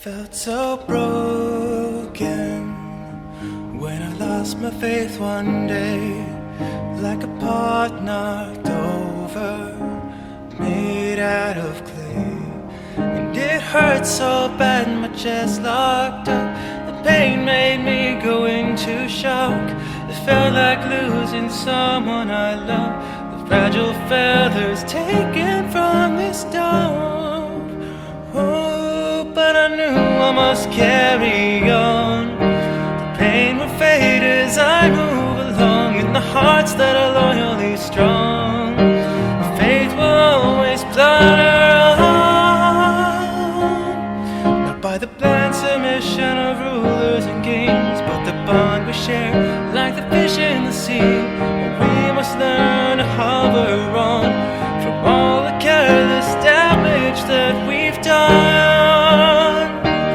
felt so broken when I lost my faith one day, like a pot knocked over, made out of clay. And it hurt so bad, my chest locked up. The pain made me go into shock. It felt like losing someone I love, the fragile feathers taken from this dove. Oh, but I knew I must carry on. The pain will fade as I move along, in the hearts that are loyally strong. Faith will always flutter on, not by the blind submission of rulers and kings, but the bond we share, like the fish in the sea. We must learn to hover on from all the careless damage that we've done.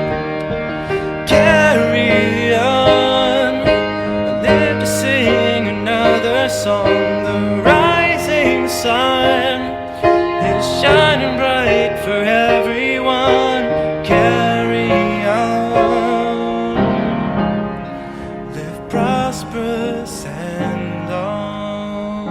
Carry on, I live to sing another song. The rising sun is shining bright for everyone. Carry on, live prosperous and long.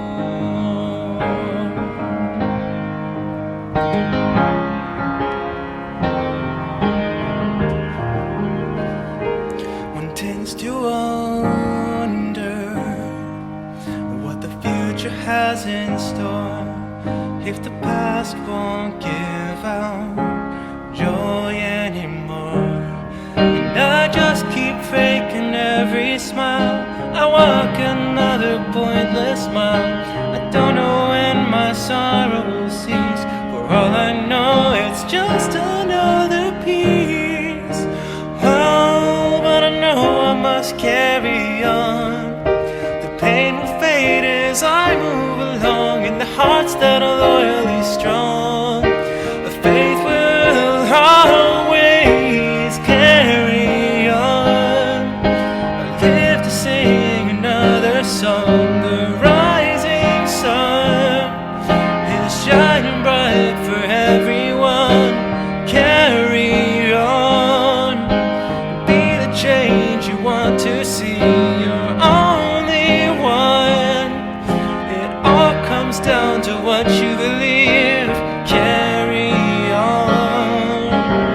One tends to wonder what the future has in store, if the past won't give out joy anymore. And I just keep faking every smile. I walk another pointless mile. I don't know when my sorrow will cease. For all I know, it's just another piece. Oh, but I know I must carry on. The pain will fade as I move along, in the hearts that are loyally strong. The faith will always carry on. I live to sing another song. The rising sun is shining bright for everyone. Carry on, be the change you want to see. You're only one. It all comes down to what you believe. Carry on,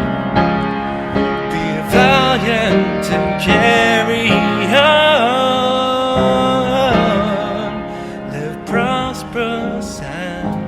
be valiant and carry on. Live prosperous and